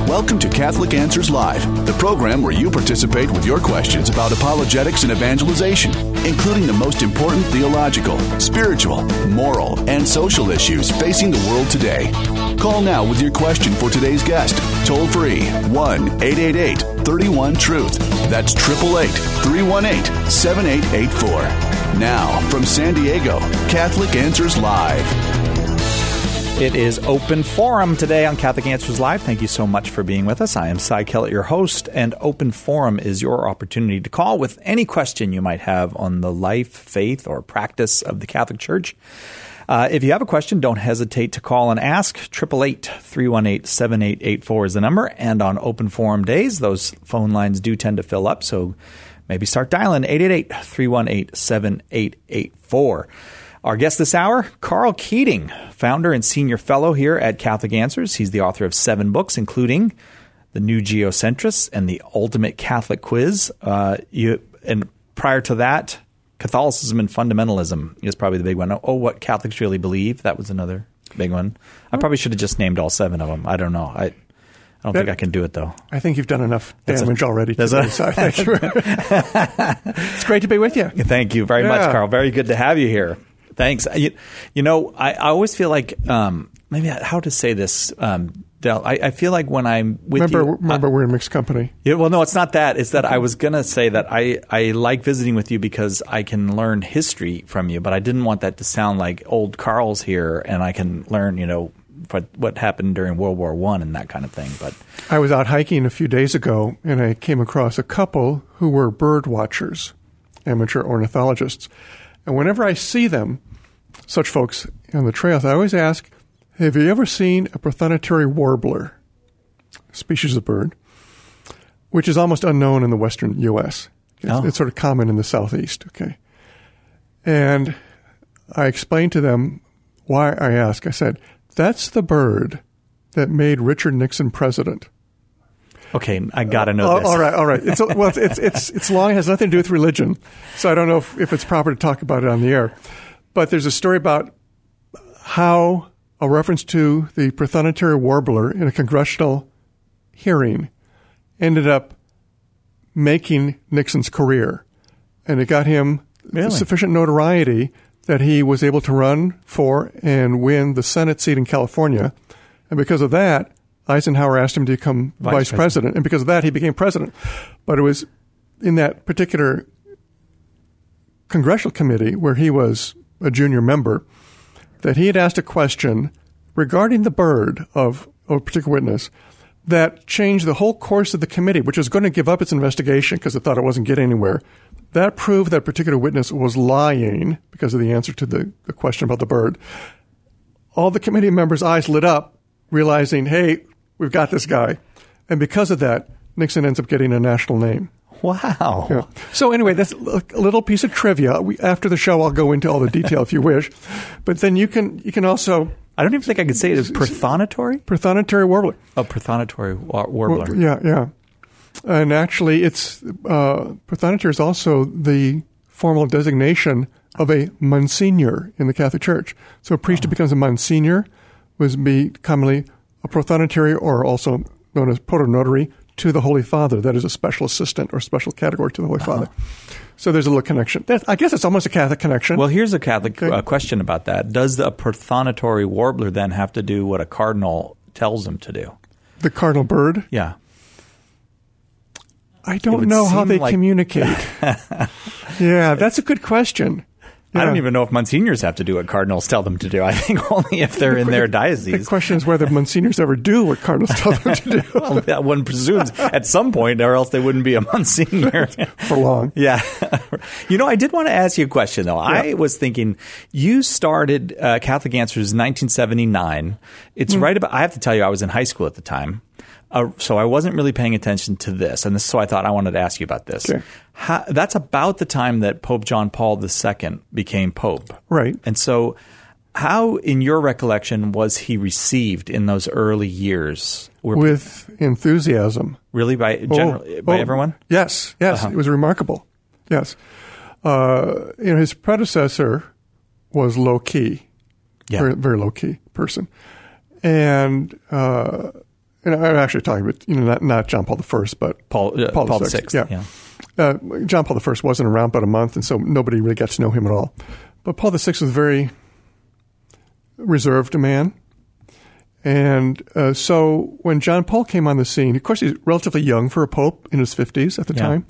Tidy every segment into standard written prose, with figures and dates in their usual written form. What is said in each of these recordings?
Welcome to Catholic Answers Live, the program where you participate with your questions about apologetics and evangelization, including the most important theological, spiritual, moral, and social issues facing the world today. Call now with your question for today's guest. Toll free 1-888-31-TRUTH. That's 888-318-7884. Now, from San Diego, Catholic Answers Live. It is Open Forum today on Catholic Answers Live. Thank you so much for being with us. I am Cy Kellett, your host, and Open Forum is your opportunity to call with any question you might have on the life, faith, or practice of the Catholic Church. If you have a question, don't hesitate to call and ask. 888-318-7884 is the number. And on Open Forum days, those phone lines do tend to fill up, so maybe start dialing 888-318-7884. Our guest this hour, Karl Keating, founder and senior fellow here at Catholic Answers. He's the author of 7 books, including The New Geocentrists and The Ultimate Catholic Quiz. And prior to that, Catholicism and Fundamentalism is probably the big one. Oh, What Catholics Really Believe. That was another big one. I probably should have just named all 7 of them. I don't know. I don't think I can do it, though. I think you've done enough damage already today, so thank you. It's great to be with you. Thank you very much, Karl. Very good to have you here. Thanks. I always feel like maybe how to say this, Del. I feel like when I'm with you. Remember, we're in mixed company. Yeah, well, no, it's not that. It's that I was going to say that I like visiting with you because I can learn history from you, but I didn't want that to sound like old Karl's here and I can learn, what happened during World War I and that kind of thing. But I was out hiking a few days ago and I came across a couple who were bird watchers, amateur ornithologists. And whenever I see them, such folks on the trails, I always ask, have you ever seen a prothonotary warbler, species of bird, which is almost unknown in the western U.S.? It's sort of common in the southeast, okay? And I explained to them why I asked. I said, that's the bird that made Richard Nixon president. Okay, I got to know this. All right. It's long. It has nothing to do with religion, so I don't know if it's proper to talk about it on the air. But there's a story about how a reference to the prothonotary warbler in a congressional hearing ended up making Nixon's career. And it got him sufficient notoriety that he was able to run for and win the Senate seat in California. And because of that, Eisenhower asked him to become vice president. And because of that, he became president. But it was in that particular congressional committee where he was a junior member that he had asked a question regarding the bird of a particular witness that changed the whole course of the committee, which was going to give up its investigation because it thought it wasn't getting anywhere. That proved that particular witness was lying because of the answer to the question about the bird. All the committee members' eyes lit up, realizing, hey, we've got this guy. And because of that, Nixon ends up getting a national name. Wow. Yeah. So anyway, that's a little piece of trivia. After the show, I'll go into all the detail if you wish. But then you can also... I don't even think I could say it as prothonotary? Prothonotary warbler. Oh, prothonotary warbler. Yeah. And actually, it's prothonotary is also the formal designation of a Monsignor in the Catholic Church. So a priest who becomes a Monsignor would be commonly a prothonotary, or also known as protonotary, to the Holy Father. That is a special assistant or special category to the Holy Father. So there's a little connection. I guess it's almost a Catholic connection. Well, here's a Catholic question about that. Does the prothonotary warbler then have to do what a cardinal tells him to do? The cardinal bird? Yeah. I don't know how they communicate. Yeah, that's a good question. Yeah. I don't even know if Monsignors have to do what cardinals tell them to do. I think only if they're in their diocese. The question is whether Monsignors ever do what cardinals tell them to do. Well, that one presumes at some point, or else they wouldn't be a Monsignor. For long. Yeah. I did want to ask you a question, though. Yeah. I was thinking, you started Catholic Answers in 1979. It's right about, I have to tell you, I was in high school at the time. So I wasn't really paying attention to this, and so I thought I wanted to ask you about this. Okay. That's about the time that Pope John Paul II became Pope. Right. And so how, in your recollection, was he received in those early years? With enthusiasm. Really? By everyone? Yes. It was remarkable. Yes. His predecessor was low-key, very, very low-key person. And and I'm actually talking about, not John Paul I, but Paul VI. Yeah. John Paul I wasn't around but a month, and so nobody really got to know him at all. But Paul VI was a very reserved man. And so when John Paul came on the scene, of course, he's relatively young for a pope, in his 50s at the time,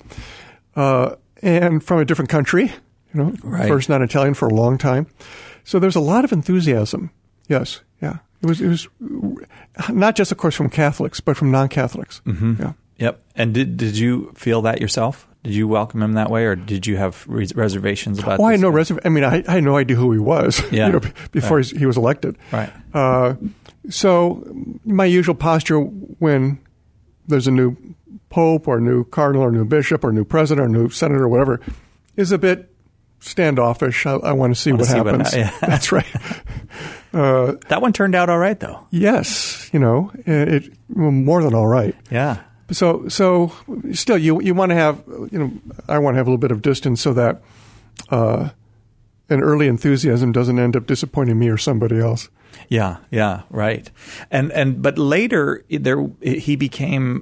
and from a different country, Right. First not Italian for a long time. So there's a lot of enthusiasm. Yes, yeah. It was not just, of course, from Catholics, but from non-Catholics. Mm-hmm. Yeah. Yep. And did you feel that yourself? Did you welcome him that way, or did you have reservations about? I had no I mean, I had no idea who he was. Yeah. Before he was elected. Right. So my usual posture when there's a new pope or a new cardinal or a new bishop or a new president or a new senator or whatever is a bit standoffish. I want to see what happens. That's right. That one turned out all right, though. Yes, it more than all right. Yeah. So still, you want to have, I want to have a little bit of distance so that an early enthusiasm doesn't end up disappointing me or somebody else. Yeah, right. But later he became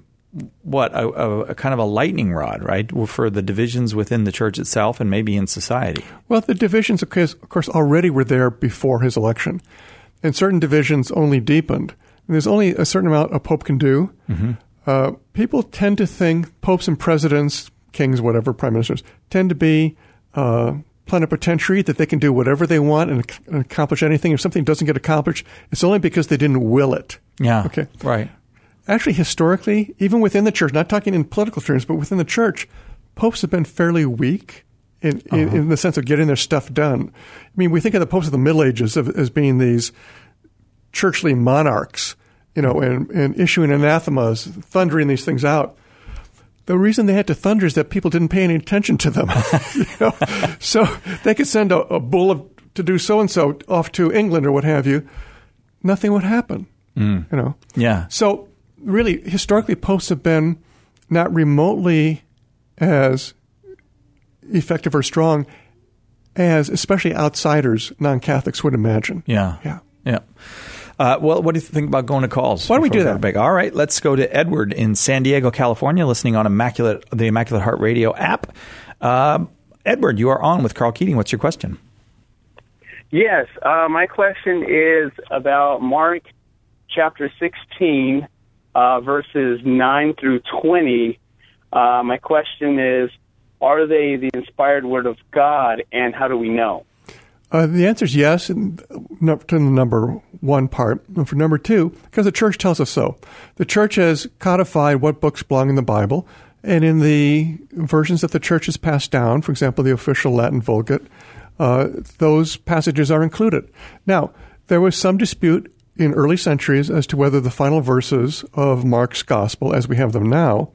a kind of a lightning rod, right, for the divisions within the church itself and maybe in society. Well, the divisions, of course, already were there before his election, and certain divisions only deepened. And there's only a certain amount a pope can do. Mm-hmm. People tend to think popes and presidents, kings, whatever, prime ministers, tend to be plenipotentiary, that they can do whatever they want and accomplish anything. If something doesn't get accomplished, it's only because they didn't will it. Yeah. Okay. Right. Actually, historically, even within the church, not talking in political terms, but within the church, popes have been fairly weak in the sense of getting their stuff done. I mean, we think of the popes of the Middle Ages as being these churchly monarchs, and issuing anathemas, thundering these things out. The reason they had to thunder is that people didn't pay any attention to them. So they could send a bull to do so-and-so off to England or what have you. Nothing would happen. Yeah. So really, historically, popes have been not remotely as effective or strong as especially outsiders, non-Catholics, would imagine. Yeah. Well, what do you think about going to calls? Why don't we do that? All right, let's go to Edward in San Diego, California, listening on the Immaculate Heart Radio app. Edward, you are on with Carl Keating. What's your question? Yes, my question is about Mark chapter 16, verses 9 through 20. My question is, are they the inspired word of God, and how do we know? The answer is yes, to the number one part. And for number two, because the church tells us so. The church has codified what books belong in the Bible, and in the versions that the church has passed down, for example, the official Latin Vulgate, those passages are included. Now, there was some dispute in early centuries as to whether the final verses of Mark's Gospel, as we have them now,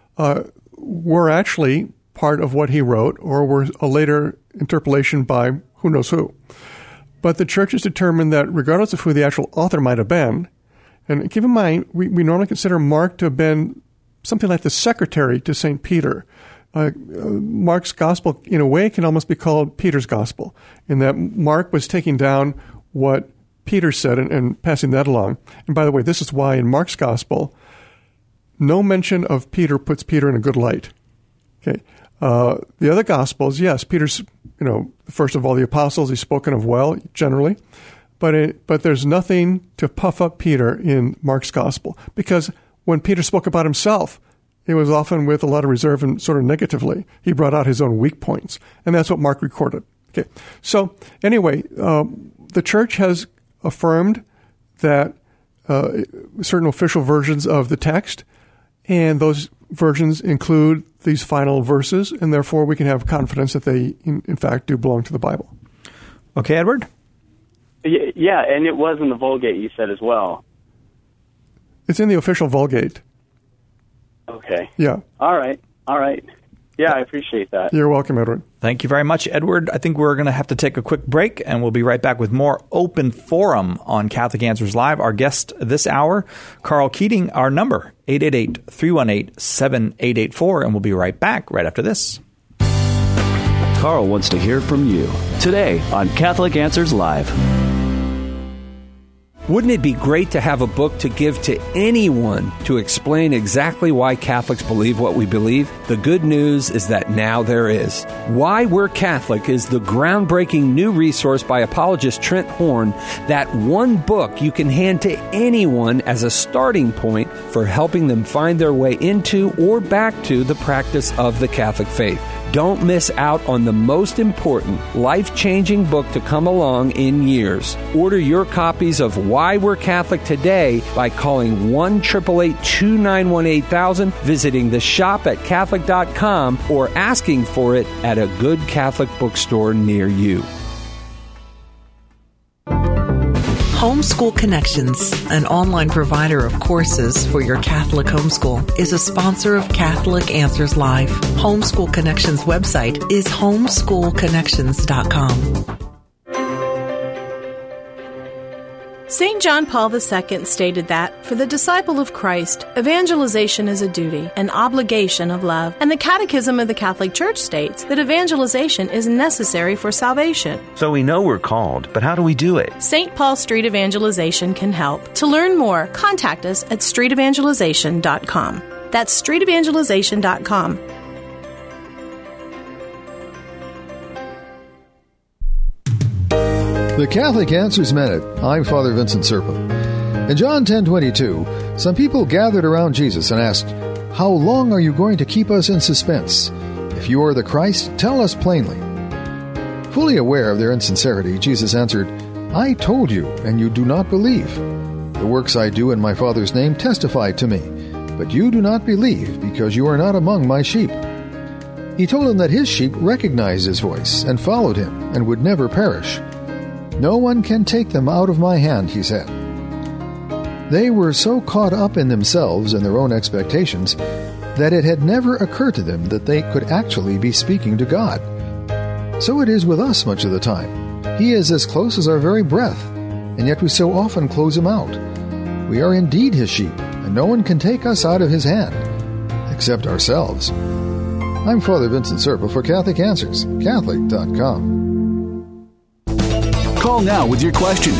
were actually part of what he wrote or were a later interpolation by who knows who. But the church has determined that regardless of who the actual author might have been, and keep in mind, we normally consider Mark to have been something like the secretary to St. Peter. Mark's Gospel, in a way, can almost be called Peter's Gospel, in that Mark was taking down what Peter said and passing that along. And by the way, this is why in Mark's Gospel, no mention of Peter puts Peter in a good light. Okay. The other Gospels, yes, Peter's, first of all, the apostles, he's spoken of well, generally, but there's nothing to puff up Peter in Mark's Gospel, because when Peter spoke about himself, it was often with a lot of reserve and sort of negatively. He brought out his own weak points, and that's what Mark recorded. Okay. So anyway, the church has affirmed that certain official versions of the text, and those versions include these final verses, and therefore we can have confidence that they, in fact, do belong to the Bible. Okay, Edward? Yeah, and it was in the Vulgate, you said, as well. It's in the official Vulgate. Okay. Yeah. All right. Yeah, I appreciate that. You're welcome, Edward. Thank you very much, Edward. I think we're going to have to take a quick break, and we'll be right back with more Open Forum on Catholic Answers Live. Our guest this hour, Carl Keating. Our number, 888-318-7884, and we'll be right back right after this. Carl wants to hear from you today on Catholic Answers Live. Wouldn't it be great to have a book to give to anyone to explain exactly why Catholics believe what we believe? The good news is that now there is. Why We're Catholic is the groundbreaking new resource by apologist Trent Horn, that one book you can hand to anyone as a starting point for helping them find their way into or back to the practice of the Catholic faith. Don't miss out on the most important, life-changing book to come along in years. Order your copies of Why We're Catholic today by calling 1-888-291-8000, visiting the shop at Catholic.com, or asking for it at a good Catholic bookstore near you. Homeschool Connections, an online provider of courses for your Catholic homeschool, is a sponsor of Catholic Answers Live. Homeschool Connections website is homeschoolconnections.com. St. John Paul II stated that, for the disciple of Christ, evangelization is a duty, an obligation of love, and the Catechism of the Catholic Church states that evangelization is necessary for salvation. So we know we're called, but how do we do it? St. Paul Street Evangelization can help. To learn more, contact us at streetevangelization.com. That's streetevangelization.com. The Catholic Answers Minute. I'm Father Vincent Serpa. In John 10:22, some people gathered around Jesus and asked, "How long are you going to keep us in suspense? If you are the Christ, tell us plainly." Fully aware of their insincerity, Jesus answered, "I told you, and you do not believe. The works I do in my Father's name testify to me, but you do not believe because you are not among my sheep." He told them that his sheep recognized his voice and followed him and would never perish. "No one can take them out of my hand," he said. They were so caught up in themselves and their own expectations that it had never occurred to them that they could actually be speaking to God. So it is with us much of the time. He is as close as our very breath, and yet we so often close him out. We are indeed his sheep, and no one can take us out of his hand, except ourselves. I'm Father Vincent Serpa for Catholic Answers, Catholic.com. Call now with your question,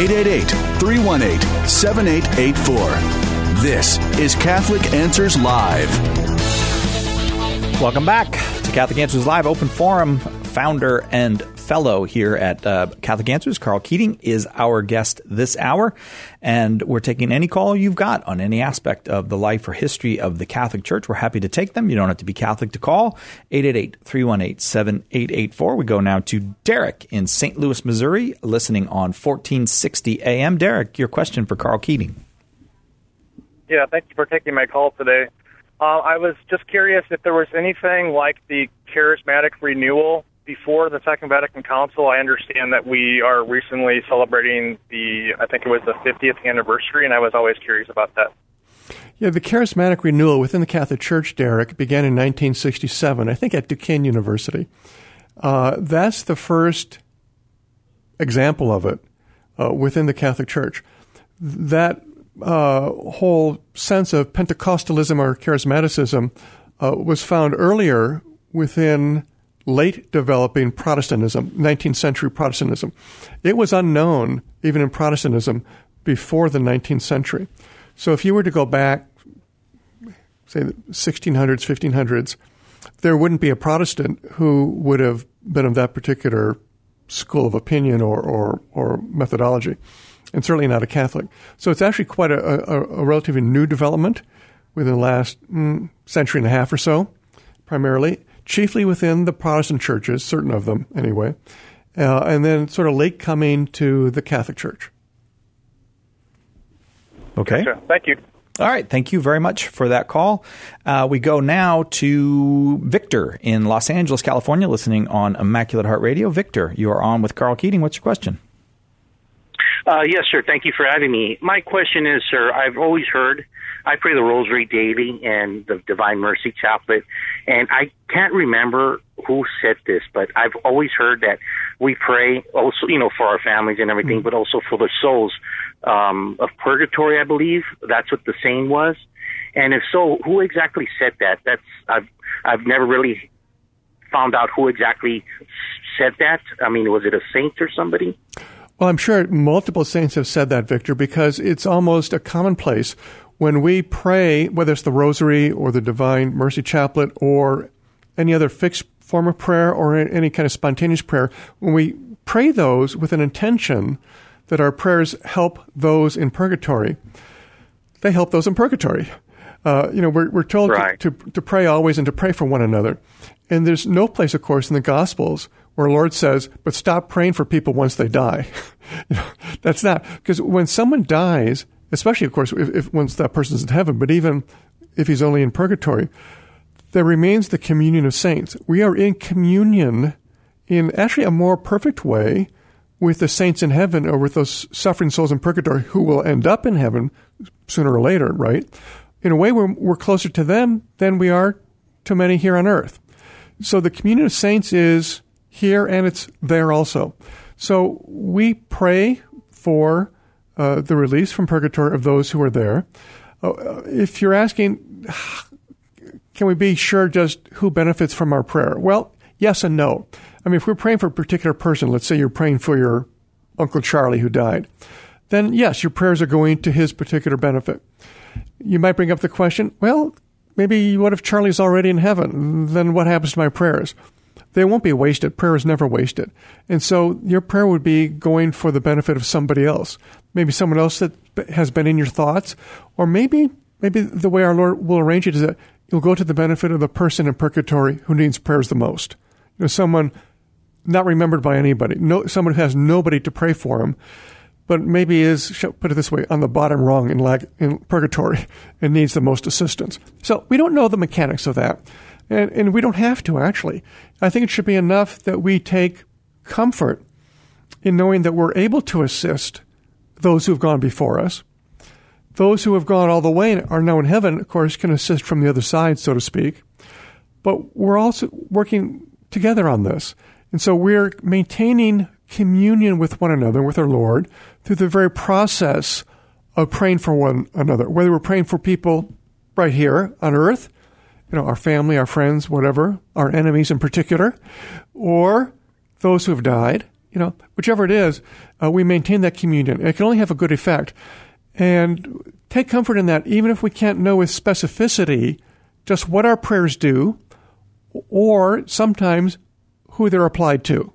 888-318-7884. This is Catholic Answers Live. Welcome back to Catholic Answers Live, open forum. Founder and fellow here at Catholic Answers, Karl Keating, is our guest this hour. And we're taking any call you've got on any aspect of the life or history of the Catholic Church. We're happy to take them. You don't have to be Catholic to call. 888-318-7884. We go now to Derek in St. Louis, Missouri, listening on 1460 AM. Derek, your question for Karl Keating. Yeah, thank you for taking my call today. I was just curious if there was anything like the charismatic renewal before the Second Vatican Council. I understand that we are recently celebrating I think it was the 50th anniversary, and I was always curious about that. Yeah, the charismatic renewal within the Catholic Church, Derek, began in 1967, I think at Duquesne University. That's the first example of it within the Catholic Church. That whole sense of Pentecostalism or charismaticism was found earlier within late developing Protestantism, 19th century Protestantism. It was unknown even in Protestantism before the 19th century. So if you were to go back, say, the 1600s, 1500s, there wouldn't be a Protestant who would have been of that particular school of opinion or methodology, and certainly not a Catholic. So it's actually quite a relatively new development within the last century and a half or so, primarily, chiefly within the Protestant churches, certain of them anyway, and then sort of late coming to the Catholic Church. Okay. Gotcha. Thank you. All right. Thank you very much for that call. We go now to Victor in Los Angeles, California, listening on Immaculate Heart Radio. Victor, you are on with Karl Keating. What's your question? Yes, sir. Thank you for having me. My question is, sir, I've always heard, I pray the Rosary daily and the Divine Mercy Chaplet, and I can't remember who said this, but I've always heard that we pray also, for our families and everything, but also for the souls of purgatory, I believe. That's what the saying was. And if so, who exactly said that? I've never really found out who exactly said that. I mean, was it a saint or somebody? Well, I'm sure multiple saints have said that, Victor, because it's almost a commonplace when we pray, whether it's the Rosary or the Divine Mercy Chaplet or any other fixed form of prayer or any kind of spontaneous prayer, when we pray those with an intention that our prayers help those in purgatory, they help those in purgatory. We're told to pray always and to pray for one another. And there's no place, of course, in the Gospels where the Lord says, but stop praying for people once they die. That's not. Because when someone dies, especially, of course, if once that person's in heaven, but even if he's only in purgatory, there remains the communion of saints. We are in communion in actually a more perfect way with the saints in heaven or with those suffering souls in purgatory who will end up in heaven sooner or later, right? In a way, we're closer to them than we are to many here on earth. So the communion of saints is here and it's there also. So we pray for the release from purgatory of those who are there. If you're asking, can we be sure just who benefits from our prayer? Well, yes and no. I mean, if we're praying for a particular person, let's say you're praying for your Uncle Charlie who died, then yes, your prayers are going to his particular benefit. You might bring up the question, well, maybe what if Charlie's already in heaven? Then what happens to my prayers? They won't be wasted. Prayer is never wasted. And so your prayer would be going for the benefit of somebody else. Maybe someone else that has been in your thoughts. Or maybe the way our Lord will arrange it is that you'll go to the benefit of the person in purgatory who needs prayers the most. Someone not remembered by anybody. Someone who has nobody to pray for him, but maybe is, put it this way, on the bottom rung in purgatory and needs the most assistance. So we don't know the mechanics of that. And we don't have to, actually. I think it should be enough that we take comfort in knowing that we're able to assist those who have gone before us. Those who have gone all the way and are now in heaven, of course, can assist from the other side, so to speak. But we're also working together on this. And so we're maintaining communion with one another, with our Lord, through the very process of praying for one another. Whether we're praying for people right here on earth, our family, our friends, whatever, our enemies in particular, or those who have died, whichever it is, we maintain that communion. It can only have a good effect. And take comfort in that, even if we can't know with specificity just what our prayers do, or sometimes who they're applied to.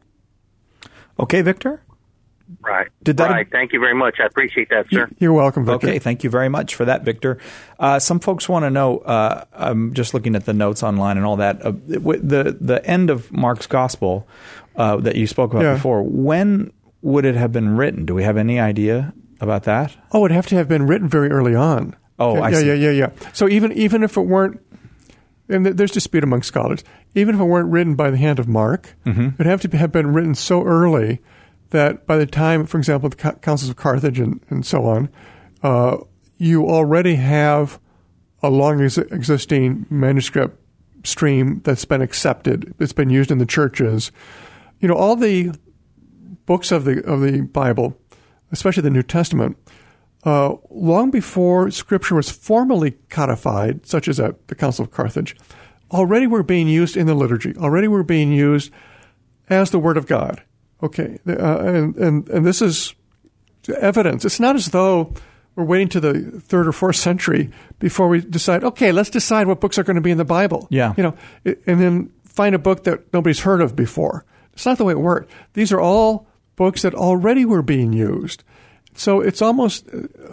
Okay, Victor? Right. Right. Thank you very much. I appreciate that, sir. You're welcome, Victor. Okay, thank you very much for that, Victor. Some folks want to know, I'm just looking at the notes online and all that, the end of Mark's Gospel that you spoke about before, when would it have been written? Do we have any idea about that? Oh, it'd have to have been written very early on. Oh, I see. Yeah. So even if it weren't, and there's dispute among scholars, even if it weren't written by the hand of Mark, it'd have to have been written so early that by the time, for example, the councils of Carthage and so on, you already have a long existing manuscript stream that's been accepted, it's been used in the churches. All the books of the Bible, especially the New Testament, long before Scripture was formally codified, such as at the Council of Carthage, already were being used in the liturgy, already were being used as the Word of God. Okay, and this is evidence. It's not as though we're waiting to the 3rd or 4th century before we decide, okay, let's decide what books are going to be in the Bible. Yeah. And then find a book that nobody's heard of before. It's not the way it worked. These are all books that already were being used. So it's almost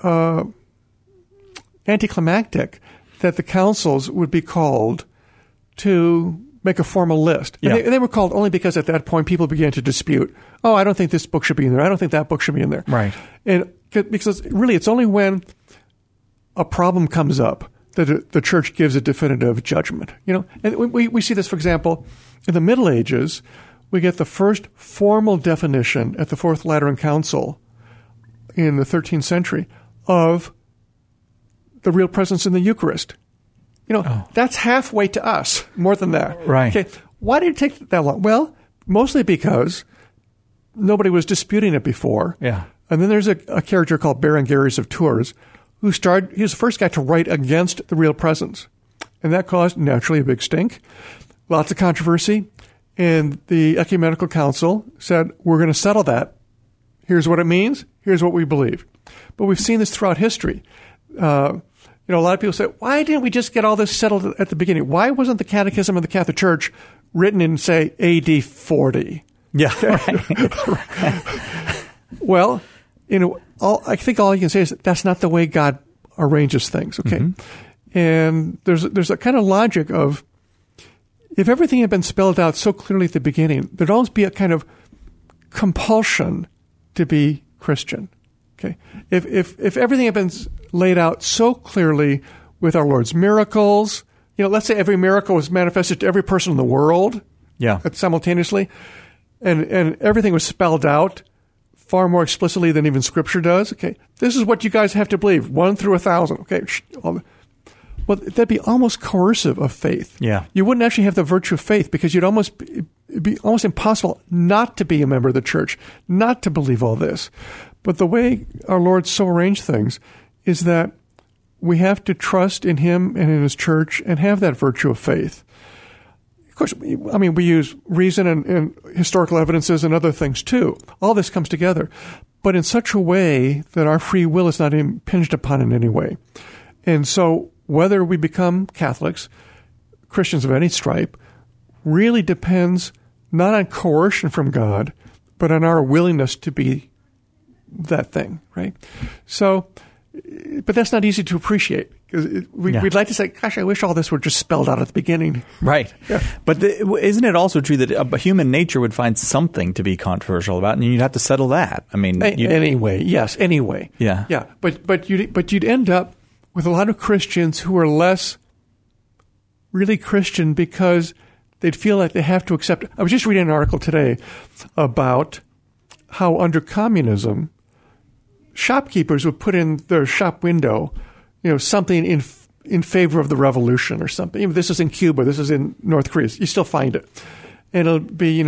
anticlimactic that the councils would be called to make a formal list. Yeah. And they were called only because at that point people began to dispute, oh, I don't think this book should be in there. I don't think that book should be in there. Right. And because really it's only when a problem comes up that the church gives a definitive judgment. And we see this, for example, in the Middle Ages, we get the first formal definition at the Fourth Lateran Council in the 13th century of the real presence in the Eucharist. That's halfway to us, more than that. Right. Okay. Why did it take that long? Well, mostly because nobody was disputing it before. Yeah. And then there's a character called Berengarius of Tours he was the first guy to write against the real presence. And that caused, naturally, a big stink. Lots of controversy. And the Ecumenical Council said, we're going to settle that Here's what it means. Here's what we believe. But we've seen this throughout history. A lot of people say, why didn't we just get all this settled at the beginning? Why wasn't the Catechism of the Catholic Church written in, say, AD 40? Yeah. Right. Well, I think all you can say is that's not the way God arranges things. Okay. Mm-hmm. And there's a kind of logic of, if everything had been spelled out so clearly at the beginning, there'd always be a kind of compulsion to be Christian. Okay. If everything had been laid out so clearly with our Lord's miracles, let's say every miracle was manifested to every person in the world, simultaneously, and everything was spelled out far more explicitly than even Scripture does. Okay, this is what you guys have to believe, 1 through 1,000. Okay, well, that'd be almost coercive of faith. Yeah, you wouldn't actually have the virtue of faith because it'd be almost impossible not to be a member of the church, not to believe all this. But the way our Lord so arranged things is that we have to trust in Him and in His church and have that virtue of faith. Of course, we use reason and historical evidences and other things too. All this comes together, but in such a way that our free will is not impinged upon in any way. And so whether we become Catholics, Christians of any stripe, really depends not on coercion from God, but on our willingness to be that thing, right? So, but that's not easy to appreciate because we'd like to say, gosh, I wish all this were just spelled out at the beginning. Right. Yeah. But isn't it also true that human nature would find something to be controversial about, and you'd have to settle that? I mean, anyway. Yeah. Yeah. But you'd end up with a lot of Christians who are less really Christian because they'd feel like they have to accept. I was just reading an article today about how under communism, shopkeepers would put in their shop window, something in favor of the revolution or something. Even this is in Cuba, this is in North Korea. You still find it, and it'll be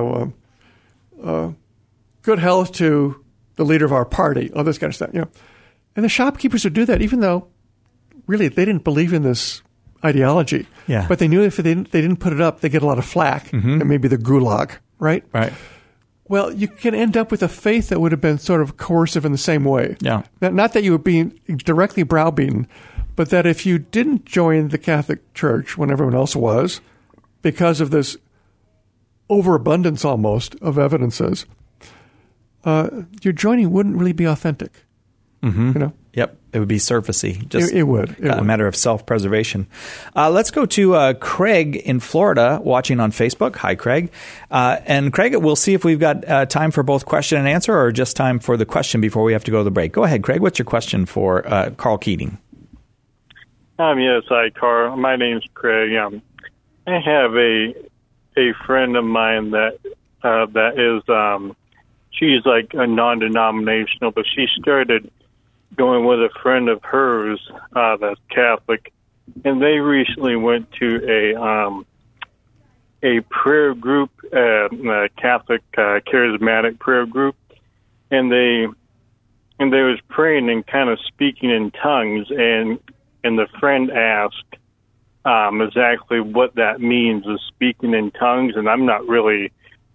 good health to the leader of our party, all this kind of stuff. And the shopkeepers would do that, even though really they didn't believe in this ideology. Yeah. But they knew if they didn't put it up, they get a lot of flack, and maybe the gulag, right? Right. Well, you can end up with a faith that would have been sort of coercive in the same way. Yeah. Not that you were being directly browbeaten, but that if you didn't join the Catholic Church when everyone else was, because of this overabundance almost of evidences, your joining wouldn't really be authentic. Mm-hmm. Yep. It would be surfacey. Just it would. A matter of self-preservation. Let's go to Craig in Florida watching on Facebook. Hi, Craig. And Craig, we'll see if we've got time for both question and answer or just time for the question before we have to go to the break. Go ahead, Craig. What's your question for Carl Keating? Yes, hi, Carl. My name's Craig. I have a friend of mine that is she's like a non-denominational, but she started going with a friend of hers that's Catholic, and they recently went to a prayer group, a Catholic charismatic prayer group, and they was praying and kind of speaking in tongues, and the friend asked exactly what that means, is speaking in tongues, and I'm not really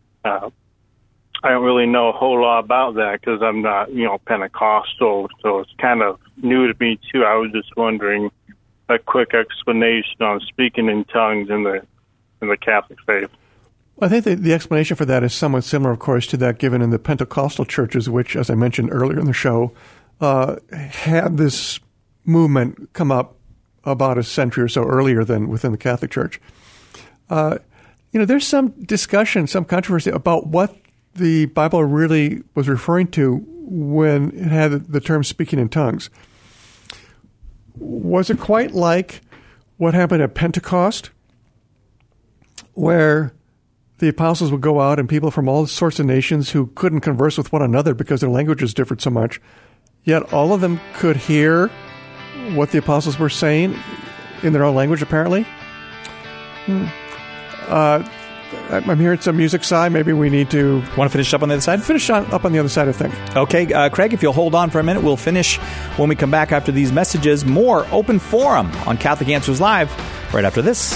I don't really know a whole lot about that because I'm not, Pentecostal, so it's kind of new to me too. I was just wondering a quick explanation on speaking in tongues in the Catholic faith. Well, I think the explanation for that is somewhat similar, of course, to that given in the Pentecostal churches, which, as I mentioned earlier in the show, had this movement come up about a century or so earlier than within the Catholic Church. There's some discussion, some controversy about what the Bible really was referring to when it had the term speaking in tongues. Was it quite like what happened at Pentecost, where the apostles would go out and people from all sorts of nations who couldn't converse with one another because their languages differed so much, yet all of them could hear what the apostles were saying in their own language, apparently? I'm hearing some music, Si. Maybe we need to... Want to finish up on the other side? Finish up on the other side, I think. Okay, Craig, if you'll hold on for a minute, we'll finish when we come back after these messages. More Open Forum on Catholic Answers Live right after this.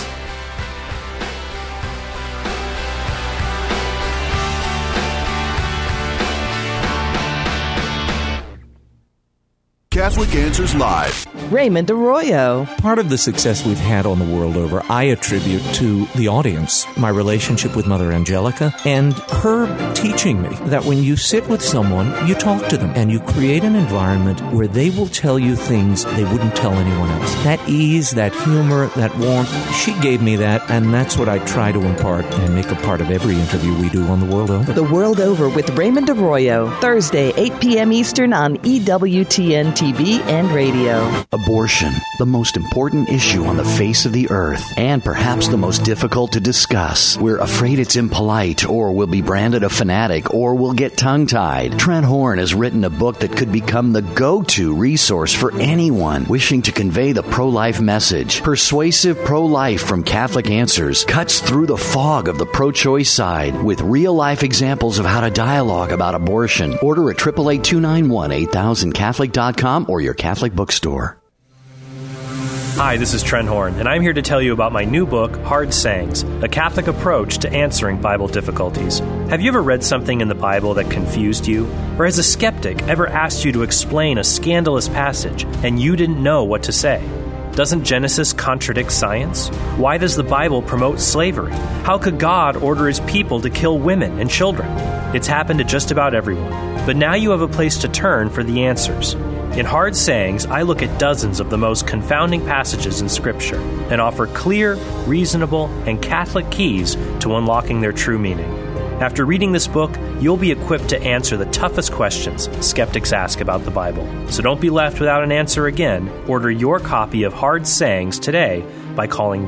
Catholic Answers Live. Raymond Arroyo. Part of the success we've had on the world over, I attribute to the audience, my relationship with Mother Angelica, and her teaching me that when you sit with someone, you talk to them, and you create an environment where they will tell you things they wouldn't tell anyone else. That ease, that humor, that warmth, she gave me that, and that's what I try to impart and make a part of every interview we do on The World Over. The World Over with Raymond Arroyo, Thursday, 8 p.m. Eastern on EWTN TV and radio. Abortion, the most important issue on the face of the earth, and perhaps the most difficult to discuss. We're afraid it's impolite, or we'll be branded a fanatic, or we'll get tongue-tied. Trent Horn has written a book that could become the go-to resource for anyone wishing to convey the pro-life message. Persuasive Pro-Life from Catholic Answers cuts through the fog of the pro-choice side with real-life examples of how to dialogue about abortion. Order at 888-291-8000 Catholic.com or your Catholic bookstore. Hi, this is Trent Horn, and I'm here to tell you about my new book, Hard Sayings, a Catholic approach to answering Bible difficulties. Have you ever read something in the Bible that confused you? Or has a skeptic ever asked you to explain a scandalous passage and you didn't know what to say? Doesn't Genesis contradict science? Why does the Bible promote slavery? How could God order his people to kill women and children? It's happened to just about everyone. But now you have a place to turn for the answers. In Hard Sayings, I look at dozens of the most confounding passages in Scripture and offer clear, reasonable, and Catholic keys to unlocking their true meaning. After reading this book, you'll be equipped to answer the toughest questions skeptics ask about the Bible. So don't be left without an answer again. Order your copy of Hard Sayings today by calling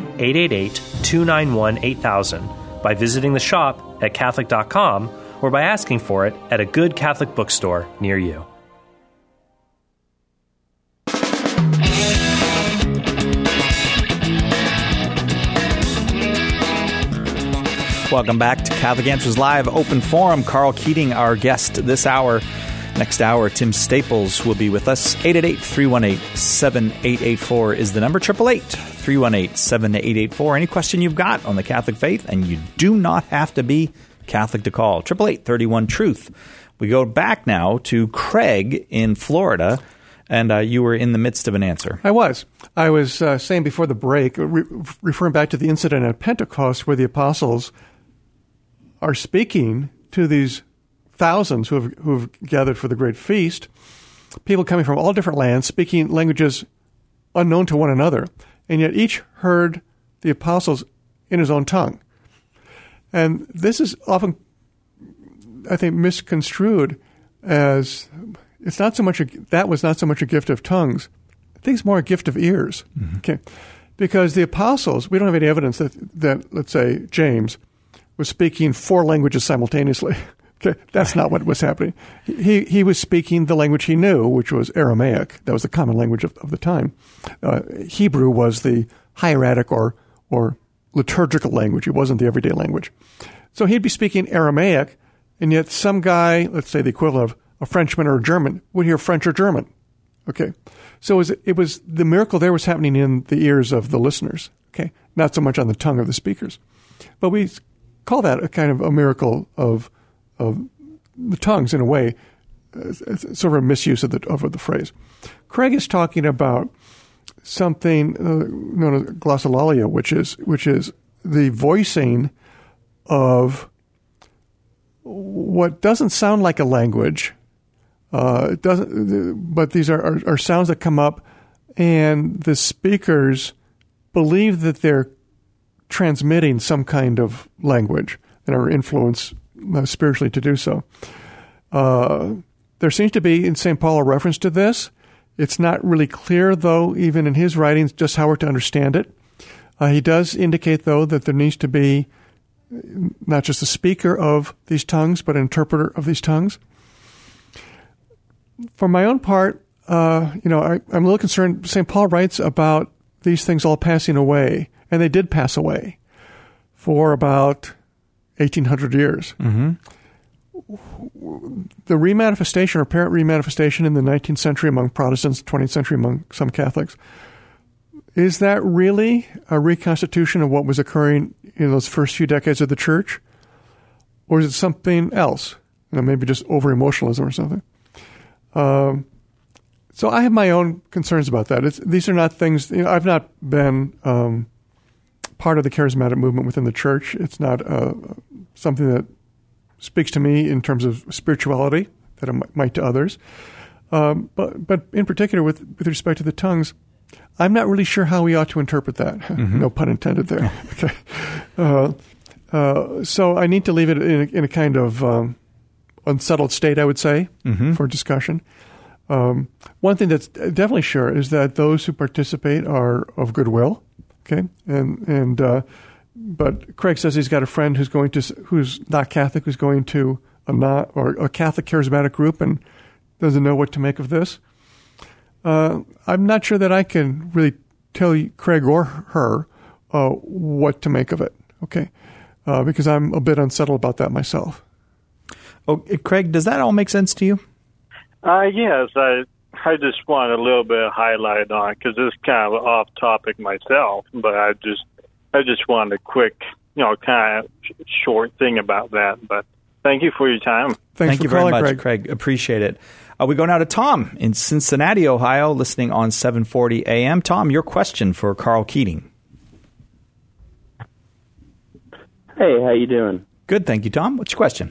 1-888-291-8000, by visiting the shop at Catholic.com, or by asking for it at a good Catholic bookstore near you. Welcome back to Catholic Answers Live, Open Forum. Carl Keating, our guest this hour. Next hour, Tim Staples will be with us. 888-318-7884 is the number. 888-318-7884. Any question you've got on the Catholic faith, and you do not have to be Catholic to call. 888-31-TRUTH. We go back now to Craig in Florida, and you were in the midst of an answer. I was saying before the break, referring back to the incident at Pentecost where the apostles are speaking to these thousands who have gathered for the great feast, people coming from all different lands, speaking languages unknown to one another, and yet each heard the apostles in his own tongue. And this is often, I think, misconstrued as it's not so much that was not so much a gift of tongues. I think it's more a gift of ears. Mm-hmm. Okay, because the apostles, we don't have any evidence that let's say James was speaking 4 languages simultaneously. Okay, that's not what was happening. He was speaking the language he knew, which was Aramaic. That was the common language of the time. Hebrew was the hieratic or liturgical language. It wasn't the everyday language. So he'd be speaking Aramaic, and yet some guy, let's say the equivalent of a Frenchman or a German, would hear French or German. Okay, so it was the miracle there was happening in the ears of the listeners. Okay, not so much on the tongue of the speakers, but we call that a kind of a miracle of the tongues in a way, sort of a misuse of the phrase. Craig is talking about something known as glossolalia, which is the voicing of what doesn't sound like a language. It doesn't, but these are sounds that come up, and the speakers believe that they're transmitting some kind of language and are influenced spiritually to do so. There seems to be in St. Paul a reference to this. It's not really clear, though, even in his writings, just how we're to understand it. He does indicate, though, that there needs to be not just a speaker of these tongues, but an interpreter of these tongues. For my own part, I'm a little concerned. St. Paul writes about these things all passing away, and they did pass away for about 1,800 years. Mm-hmm. The remanifestation or apparent remanifestation in the 19th century among Protestants, 20th century among some Catholics, is that really a reconstitution of what was occurring in those first few decades of the Church? Or is it something else? Maybe just over-emotionalism or something. So I have my own concerns about that. These are not things, I've not been part of the charismatic movement within the church. It's not something that speaks to me in terms of spirituality that it might to others. But in particular, with respect to the tongues, I'm not really sure how we ought to interpret that. Mm-hmm. No pun intended there. Okay. So I need to leave it in a kind of unsettled state, I would say, for discussion. One thing that's definitely sure is that those who participate are of goodwill. Okay, but Craig says he's got a friend who's not Catholic, who's going to a Catholic charismatic group and doesn't know what to make of this. I'm not sure that I can really tell Craig or her what to make of it. Okay, because I'm a bit unsettled about that myself. Oh, Craig, does that all make sense to you? Yes, I just want a little bit of highlight on it because it's kind of off topic myself, but I just want a quick, kind of short thing about that. But thank you for your time. Thank you very much, Craig. Appreciate it. We go now to Tom in Cincinnati, Ohio, listening on 740 AM. Tom, your question for Carl Keating. Hey, how you doing? Good, thank you, Tom. What's your question?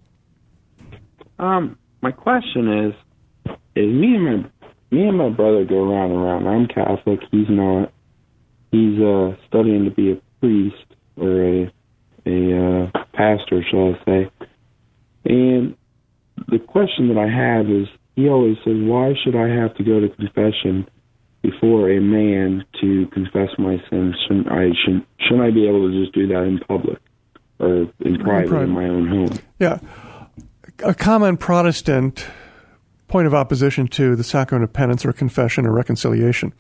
My question is me and my brother go around and around. I'm Catholic. He's not. He's studying to be a priest or a pastor, shall I say. And the question that I have is, he always says, why should I have to go to confession before a man to confess my sins? Shouldn't I be able to just do that in public or in private in my own home? Yeah. A common Protestant point of opposition to the sacrament of penance or confession or reconciliation.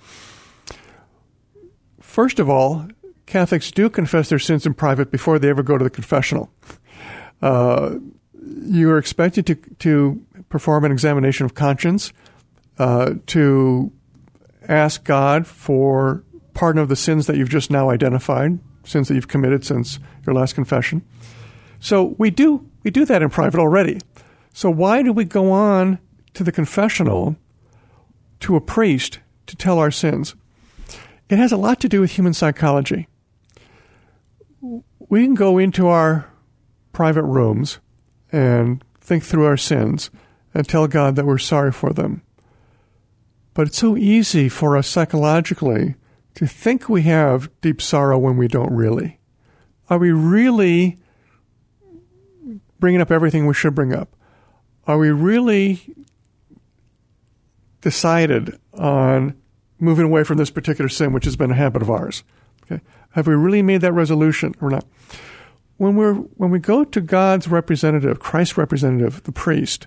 First of all, Catholics do confess their sins in private before they ever go to the confessional. You are expected to perform an examination of conscience, to ask God for pardon of the sins that you've just now identified, sins that you've committed since your last confession. So we do that in private already. So why do we go on to the confessional to a priest to tell our sins? It has a lot to do with human psychology. We can go into our private rooms and think through our sins and tell God that we're sorry for them. But it's so easy for us psychologically to think we have deep sorrow when we don't really. Are we really bringing up everything we should bring up? Are we really decided on moving away from this particular sin, which has been a habit of ours? Okay. Have we really made that resolution or not? When we go to God's representative, Christ's representative, the priest,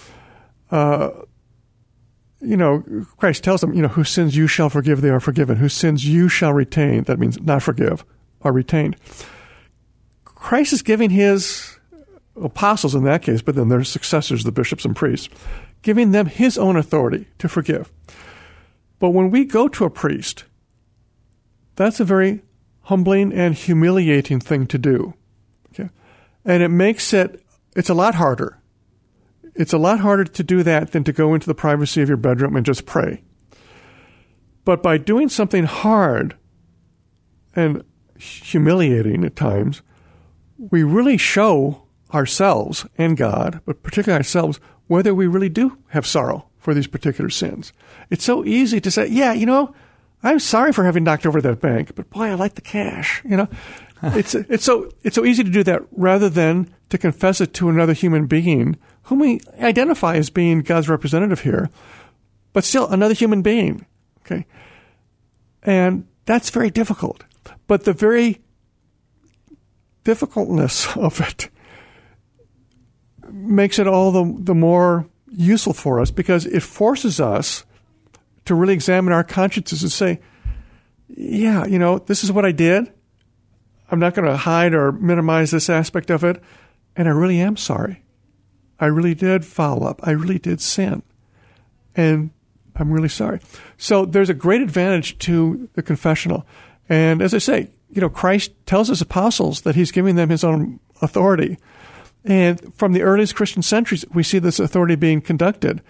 Christ tells them, whose sins you shall forgive, they are forgiven. Whose sins you shall retain, that means not forgive, are retained. Christ is giving his apostles in that case, but then their successors, the bishops and priests, giving them his own authority to forgive. But when we go to a priest, that's a very humbling and humiliating thing to do. Okay? And it makes it's a lot harder. It's a lot harder to do that than to go into the privacy of your bedroom and just pray. But by doing something hard and humiliating at times, we really show ourselves and God, but particularly ourselves, whether we really do have sorrow for these particular sins. It's so easy to say, I'm sorry for having knocked over that bank, but boy, I like the cash. It's so easy to do that rather than to confess it to another human being whom we identify as being God's representative here, but still another human being. Okay, and that's very difficult. But the very difficultness of it makes it all the more useful for us because it forces us to really examine our consciences and say, this is what I did. I'm not going to hide or minimize this aspect of it. And I really am sorry. I really did foul up. I really did sin. And I'm really sorry. So there's a great advantage to the confessional. And as I say, Christ tells his apostles that he's giving them his own authority. And from the earliest Christian centuries, we see this authority being conducted.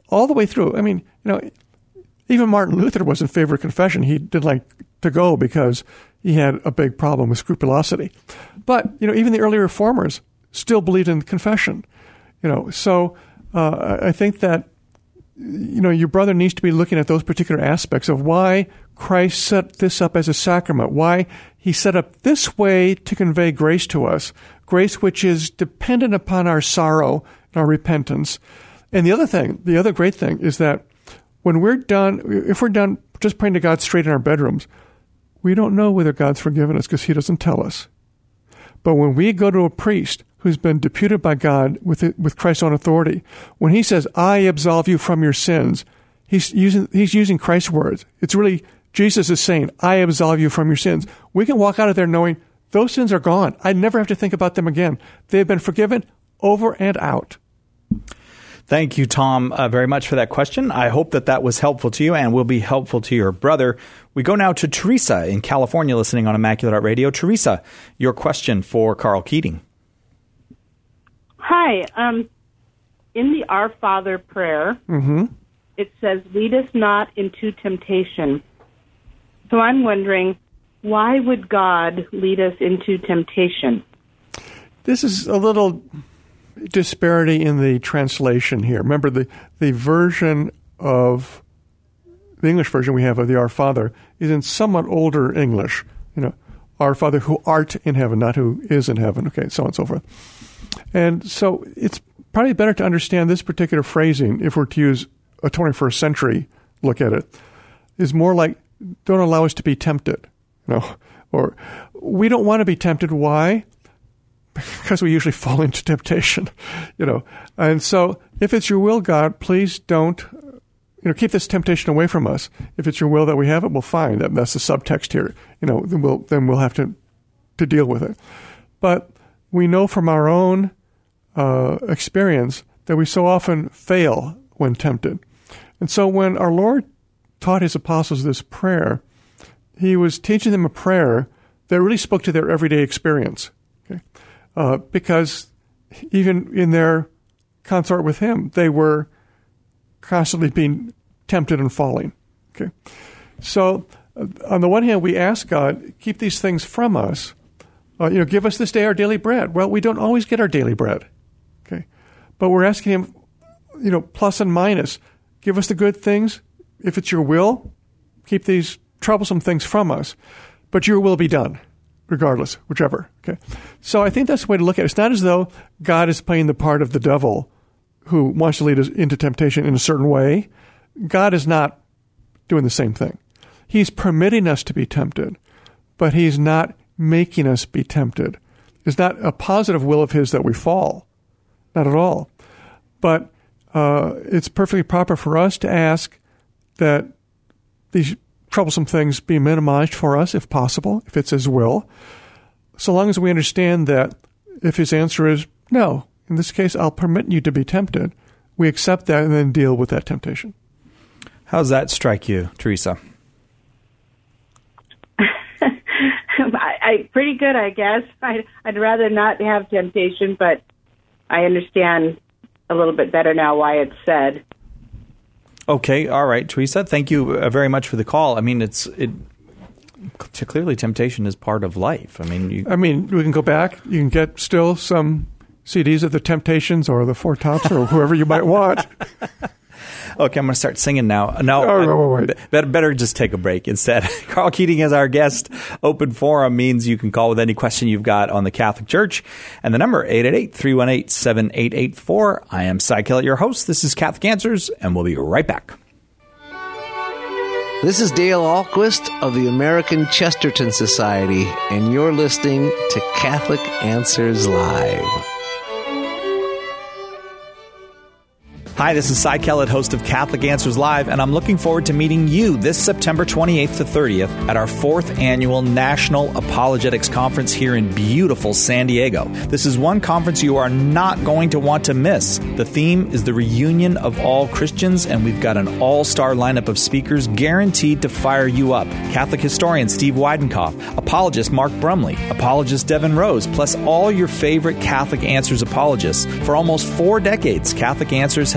all the way through. I mean, even Martin Luther was in favor of confession. He didn't like to go because he had a big problem with scrupulosity. But, even the early reformers still believed in confession. So I think that, your brother needs to be looking at those particular aspects of why Christ set this up as a sacrament, why he set up this way to convey grace to us, grace which is dependent upon our sorrow and our repentance. And the other great thing is that when we're done, if we're done just praying to God straight in our bedrooms, we don't know whether God's forgiven us because he doesn't tell us. But when we go to a priest who's been deputed by God with Christ's own authority, when he says, I absolve you from your sins, he's using Christ's words. It's really, Jesus is saying, I absolve you from your sins. We can walk out of there knowing those sins are gone. I never have to think about them again. They've been forgiven over and out. Thank you, Tom, very much for that question. I hope that was helpful to you and will be helpful to your brother. We go now to Teresa in California, listening on Immaculate Heart Radio. Teresa, your question for Carl Keating. Hi. In the Our Father prayer, it says, lead us not into temptation. So I'm wondering, why would God lead us into temptation? This is a little disparity in the translation here. Remember, the version of the English version we have of the Our Father is in somewhat older English. Our Father who art in heaven, not who is in heaven. Okay, so on and so forth. And so it's probably better to understand this particular phrasing, if we're to use a 21st century look at it, is more like, don't allow us to be tempted. Or we don't want to be tempted. Why? Because we usually fall into temptation, And so if it's your will, God, please don't, keep this temptation away from us. If it's your will that we have it, well, fine. That's the subtext here. Then we'll have to deal with it. But we know from our own experience that we so often fail when tempted. And so when our Lord taught his apostles this prayer, he was teaching them a prayer that really spoke to their everyday experience. Okay? Because even in their consort with him, they were constantly being tempted and falling. Okay, so on the one hand, we ask God, keep these things from us. Give us this day our daily bread. Well, we don't always get our daily bread. Okay, but we're asking him, plus and minus. Give us the good things. If it's your will, keep these troublesome things from us. But your will be done. Regardless, whichever. Okay, so I think that's the way to look at it. It's not as though God is playing the part of the devil who wants to lead us into temptation in a certain way. God is not doing the same thing. He's permitting us to be tempted, but he's not making us be tempted. It's not a positive will of his that we fall. Not at all. But it's perfectly proper for us to ask that these troublesome things be minimized for us, if possible, if it's his will, so long as we understand that if his answer is no, in this case, I'll permit you to be tempted, we accept that and then deal with that temptation. How does that strike you, Teresa? Pretty good, I guess. I'd rather not have temptation, but I understand a little bit better now why it's said. Okay, all right, Teresa. Thank you very much for the call. I mean, clearly temptation is part of life. I mean, we can go back. You can get still some CDs of the Temptations or the Four Tops or whoever you might want. Okay, I'm going to start singing now. No, better just take a break instead. Carl Keating is our guest. Open forum means you can call with any question you've got on the Catholic Church. And the number, 888-318-7884. I am Cy Kellett, your host. This is Catholic Answers, and we'll be right back. This is Dale Ahlquist of the American Chesterton Society, and you're listening to Catholic Answers Live. Hi, this is Cy Kellett, host of Catholic Answers Live, and I'm looking forward to meeting you this September 28th to 30th at our 4th annual National Apologetics Conference here in beautiful San Diego. This is one conference you are not going to want to miss. The theme is the reunion of all Christians, and we've got an all-star lineup of speakers guaranteed to fire you up. Catholic historian Steve Weidenkopf, apologist Mark Brumley, apologist Devin Rose, plus all your favorite Catholic Answers apologists. For almost 4 decades, Catholic Answers has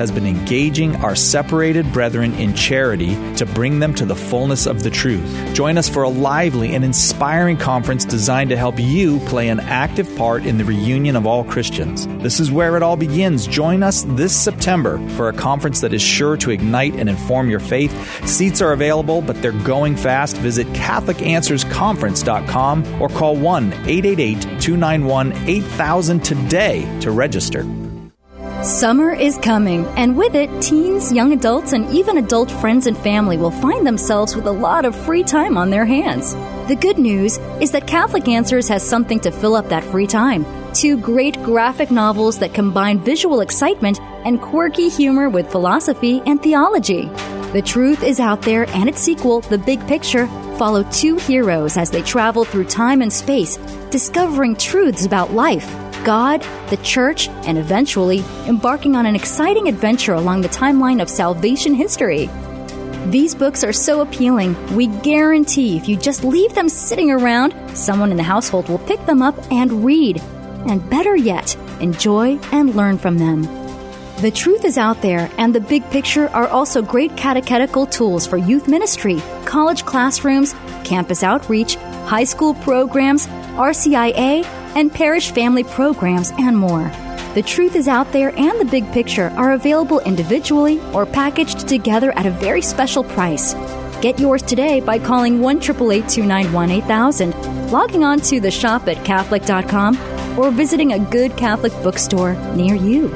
has been engaging our separated brethren in charity to bring them to the fullness of the truth. Join us for a lively and inspiring conference designed to help you play an active part in the reunion of all Christians. This is where it all begins. Join us this September for a conference that is sure to ignite and inform your faith. Seats are available, but they're going fast. Visit CatholicAnswersConference.com or call 1-888-291-8000 today to register. Summer is coming, and with it, teens, young adults, and even adult friends and family will find themselves with a lot of free time on their hands. The good news is that Catholic Answers has something to fill up that free time. 2 great graphic novels that combine visual excitement and quirky humor with philosophy and theology. The Truth is Out There and its sequel, The Big Picture, follow 2 heroes as they travel through time and space, discovering truths about life, God, the Church, and eventually embarking on an exciting adventure along the timeline of salvation history. These books are so appealing, we guarantee if you just leave them sitting around, someone in the household will pick them up and read. And better yet, enjoy and learn from them. The Truth is Out There and The Big Picture are also great catechetical tools for youth ministry, college classrooms, campus outreach, high school programs, RCIA, and parish family programs, and more. The Truth is Out There and The Big Picture are available individually or packaged together at a very special price. Get yours today by calling 1-888-291-8000, logging on to the shop at Catholic.com, or visiting a good Catholic bookstore near you.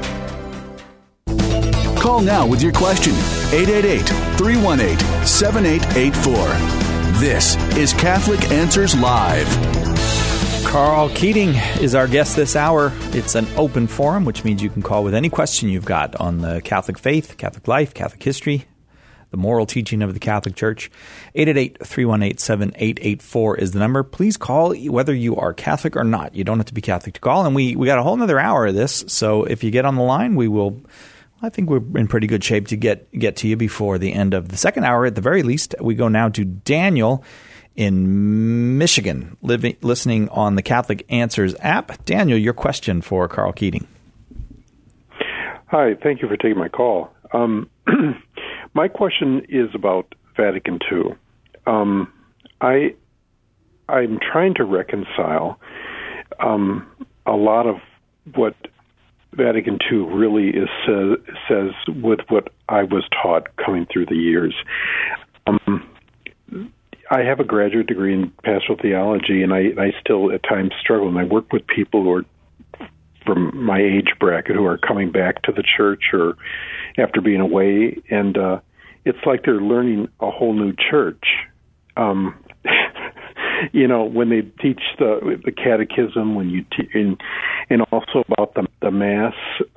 Call now with your question. 888-318-7884. This is Catholic Answers Live. Carl Keating is our guest this hour. It's an open forum, which means you can call with any question you've got on the Catholic faith, Catholic life, Catholic history, the moral teaching of the Catholic Church. 888-318-7884 is the number. Please call whether you are Catholic or not. You don't have to be Catholic to call. And we got a whole other hour of this, so if you get on the line, I think we're in pretty good shape to get to you before the end of the second hour. At the very least, we go now to Daniel in Michigan, listening on the Catholic Answers app. Daniel, your question for Carl Keating. Hi, thank you for taking my call. My question is about Vatican II. I'm trying to reconcile a lot of what Vatican II really says with what I was taught coming through the years. I have a graduate degree in pastoral theology, and I still at times struggle. And I work with people who are from my age bracket who are coming back to the church or after being away, and it's like they're learning a whole new church. When they teach the catechism, when you and also about the Mass,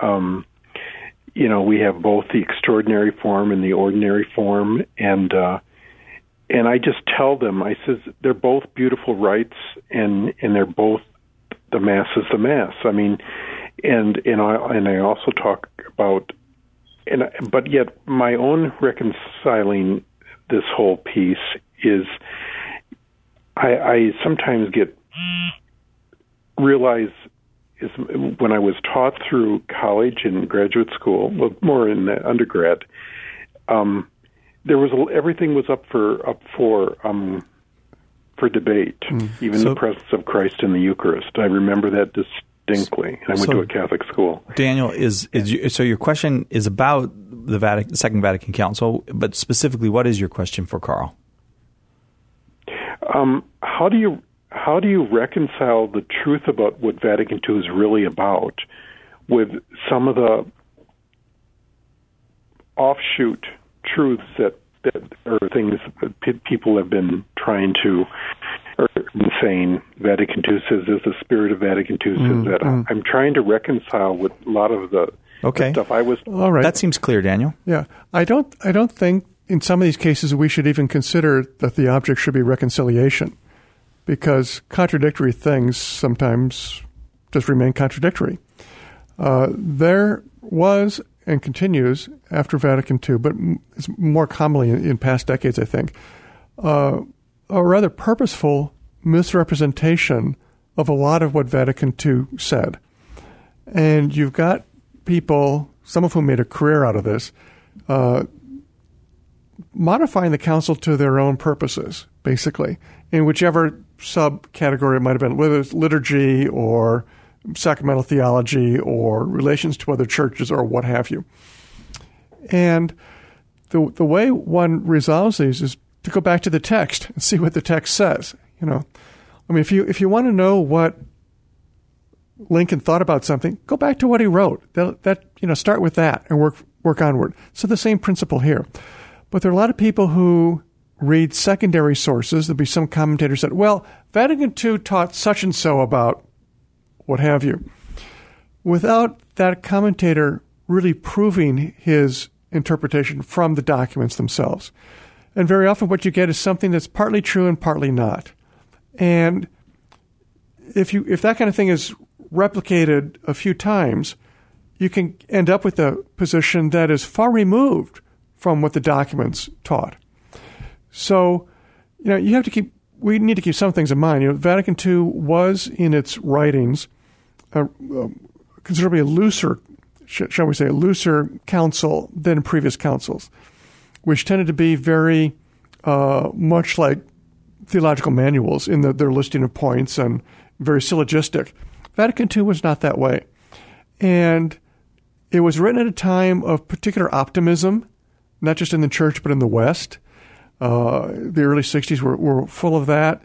we have both the extraordinary form and the ordinary form, and I just tell them, I says they're both beautiful rites, and they're both, the Mass is the Mass. I mean, and I also talk about, but yet my own reconciling this whole piece is, I sometimes realize is when I was taught through college and graduate school, well, more in the undergrad, there was everything was up for debate, even the presence of Christ in the Eucharist. I remember that distinctly. I went to a Catholic school. Daniel, so your question is about the Second Vatican Council, but specifically, what is your question for Carl? How do you reconcile the truth about what Vatican II is really about with some of the offshoot truths that are things that people have been trying to, or saying Vatican II says this, the spirit of Vatican II says that. I'm trying to reconcile with a lot of the stuff I was. All right. That seems clear, Daniel. Yeah, I don't think in some of these cases we should even consider that the object should be reconciliation, because contradictory things sometimes just remain contradictory. There was and continues after Vatican II, but it's more commonly in past decades, I think, a rather purposeful misrepresentation of a lot of what Vatican II said. And you've got people some of whom made a career out of this, modifying the council to their own purposes, basically, in whichever subcategory it might have been, whether it's liturgy or sacramental theology or relations to other churches or what have you. And the way one resolves these is to go back to the text and see what the text says. If you want to know what Lincoln thought about something, go back to what he wrote. Start with that and work onward. So the same principle here. But there are a lot of people who read secondary sources. There'll be some commentators that, well, Vatican II taught such and so about what have you, without that commentator really proving his interpretation from the documents themselves. And very often what you get is something that's partly true and partly not. And if that kind of thing is replicated a few times, you can end up with a position that is far removed from what the documents taught. So, we need to keep some things in mind. Vatican II was, in its writings, considerably a looser council than previous councils, which tended to be very much like theological manuals in their listing of points and very syllogistic. Vatican II was not that way. And it was written at a time of particular optimism, not just in the church, but in the West. The early 60s were full of that.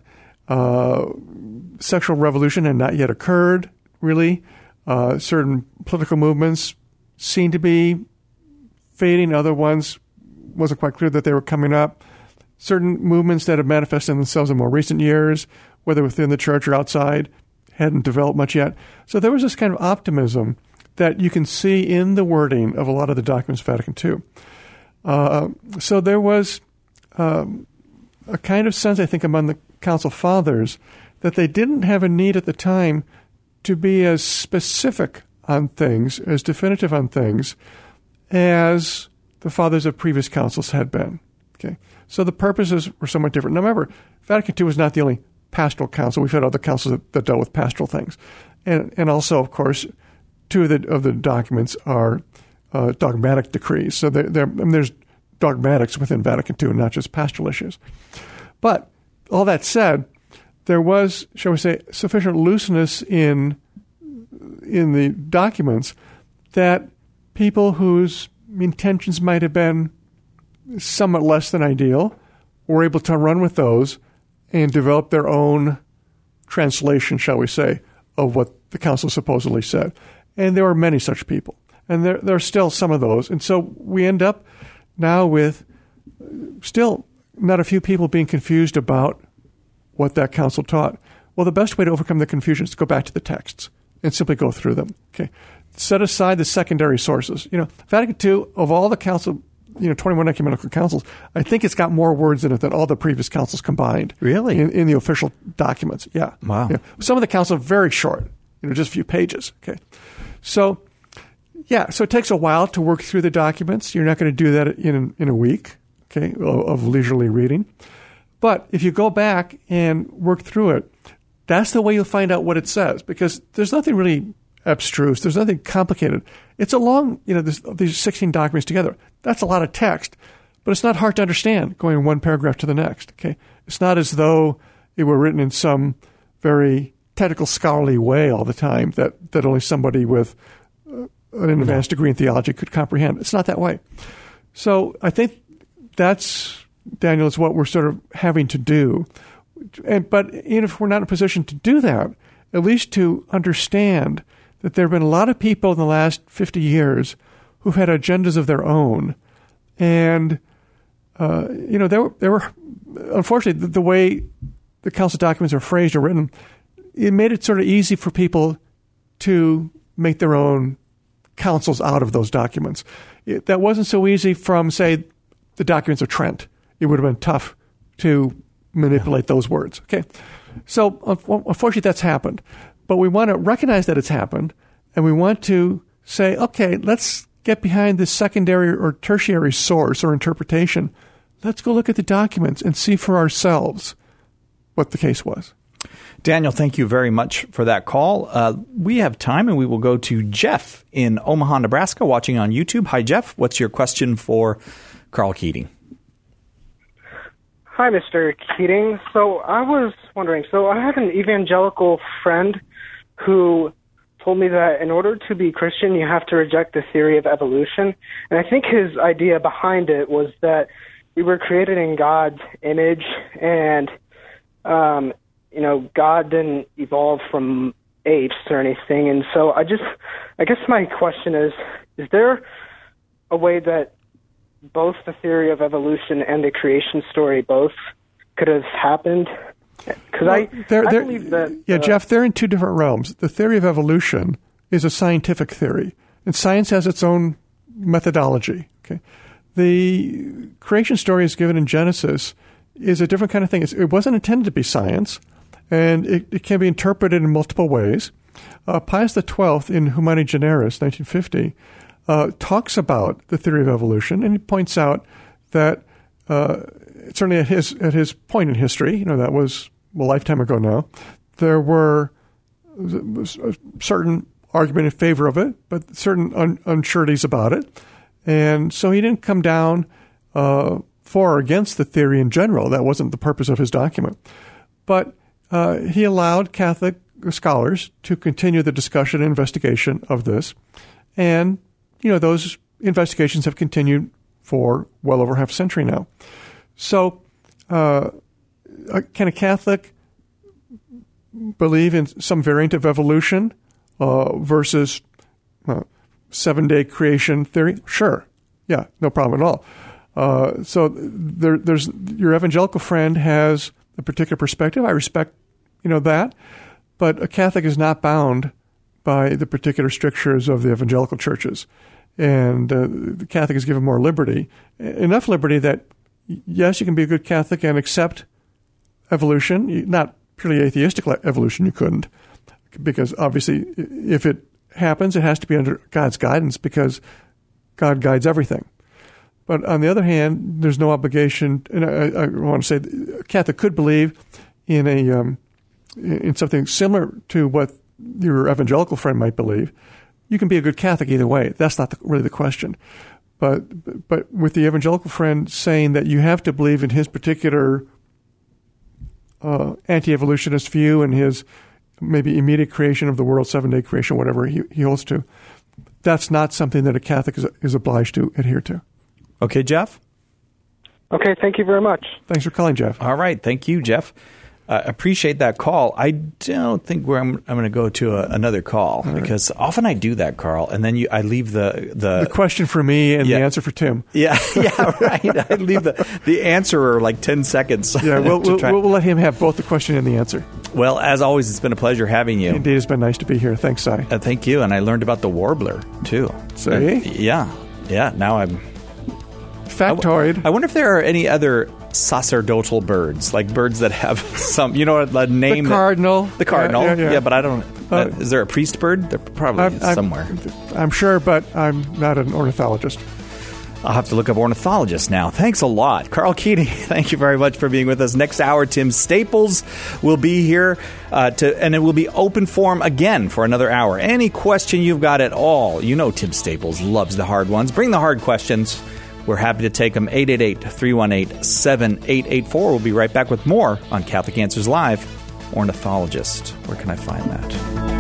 Sexual revolution had not yet occurred, really. Certain political movements seemed to be fading. Other ones wasn't quite clear that they were coming up. Certain movements that have manifested themselves in more recent years, whether within the church or outside, hadn't developed much yet. So there was this kind of optimism that you can see in the wording of a lot of the documents of Vatican II. So there was a kind of sense, I think, among the Council Fathers that they didn't have a need at the time to be as specific on things, as definitive on things, as the fathers of previous councils had been. Okay, so the purposes were somewhat different. Now remember, Vatican II was not the only pastoral council. We've had other councils that dealt with pastoral things. And also, of course, two of the documents are dogmatic decrees. So there's dogmatics within Vatican II, not just pastoral issues. But all that said, there was, shall we say, sufficient looseness in the documents that people whose intentions might have been somewhat less than ideal were able to run with those and develop their own translation, shall we say, of what the council supposedly said. And there were many such people. And there are still some of those. And so we end up now with still not a few people being confused about what that council taught. Well, the best way to overcome the confusion is to go back to the texts and simply go through them. Okay, set aside the secondary sources. Vatican II, of all the council, 21 ecumenical councils, I think it's got more words in it than all the previous councils combined. Really? In the official documents. Yeah. Wow. Yeah. Some of the councils are very short, just a few pages. Okay. So it takes a while to work through the documents. You're not going to do that in a week, okay, of leisurely reading. But if you go back and work through it, that's the way you'll find out what it says, because there's nothing really abstruse. There's nothing complicated. It's a long, these 16 documents together. That's a lot of text, but it's not hard to understand going one paragraph to the next. Okay, it's not as though it were written in some very technical, scholarly way all the time that only somebody with an advanced degree in theology could comprehend. It's not that way. So I think that's, Daniel, is what we're sort of having to do. But even if we're not in a position to do that, at least to understand that there have been a lot of people in the last 50 years who've had agendas of their own. And, there were unfortunately, the way the council documents are phrased or written, it made it sort of easy for people to make their own councils out of those documents. That wasn't so easy from, say, the documents of Trent. It would have been tough to manipulate those words. Okay, so unfortunately that's happened. But we want to recognize that it's happened, and we want to say, okay, let's get behind this secondary or tertiary source or interpretation. Let's go look at the documents and see for ourselves what the case was. Daniel, thank you very much for that call. We have time, and we will go to Jeff in Omaha, Nebraska, watching on YouTube. Hi, Jeff. What's your question for Carl Keating? Hi, Mr. Keating. So I was wondering, I have an evangelical friend who told me that in order to be Christian, you have to reject the theory of evolution. And I think his idea behind it was that we were created in God's image, and God didn't evolve from apes or anything. And so I guess my question is there a way that both the theory of evolution and the creation story both could have happened? Because I believe that... Jeff, they're in two different realms. The theory of evolution is a scientific theory, and science has its own methodology. Okay, the creation story is given in Genesis is a different kind of thing. It wasn't intended to be science, and it can be interpreted in multiple ways. Pius XII in Humani Generis, 1950, talks about the theory of evolution, and he points out that certainly at his point in history, that was a lifetime ago now, there were a certain argument in favor of it, but certain unsureties about it. And so he didn't come down for or against the theory in general. That wasn't the purpose of his document. But he allowed Catholic scholars to continue the discussion and investigation of this. And, those investigations have continued for well over half a century now. So can a Catholic believe in some variant of evolution versus 7-day creation theory? Sure. Yeah, no problem at all. So there's your evangelical friend has a particular perspective. I respect, that. But a Catholic is not bound by the particular strictures of the evangelical churches. And the Catholic is given more liberty, enough liberty that, yes, you can be a good Catholic and accept evolution, not purely atheistic evolution, you couldn't, because obviously if it happens, it has to be under God's guidance because God guides everything. But on the other hand, there's no obligation, and I want to say a Catholic could believe in in something similar to what your evangelical friend might believe. You can be a good Catholic either way. That's not really the question. But with the evangelical friend saying that you have to believe in his particular anti-evolutionist view and his maybe immediate creation of the world, 7-day creation, whatever he holds to, that's not something that a Catholic is obliged to adhere to. Okay, Jeff? Okay, thank you very much. Thanks for calling, Jeff. All right, thank you, Jeff. Appreciate that call. I don't think I'm going to go to another call because often I do that, Carl, and then I leave the question for me and the answer for Tim. Yeah, right. I leave the answerer like 10 seconds. Yeah, we'll let him have both the question and the answer. Well, as always, it's been a pleasure having you. Indeed, it's been nice to be here. Thanks, Si. Thank you, and I learned about the warbler too. See? Yeah. Now I'm factoid. I wonder if there are any other sacerdotal birds, like birds that have some, a name. The cardinal. The cardinal. Yeah, but I don't. Is there a priest bird? They're probably somewhere. I'm sure, but I'm not an ornithologist. I'll have to look up ornithologist now. Thanks a lot. Carl Keating, thank you very much for being with us. Next hour, Tim Staples will be here, and it will be open forum again for another hour. Any question you've got at all, Tim Staples loves the hard ones. Bring the hard questions. We're happy to take them. 888-318-7884. We'll be right back with more on Catholic Answers Live. Ornithologist. Where can I find that?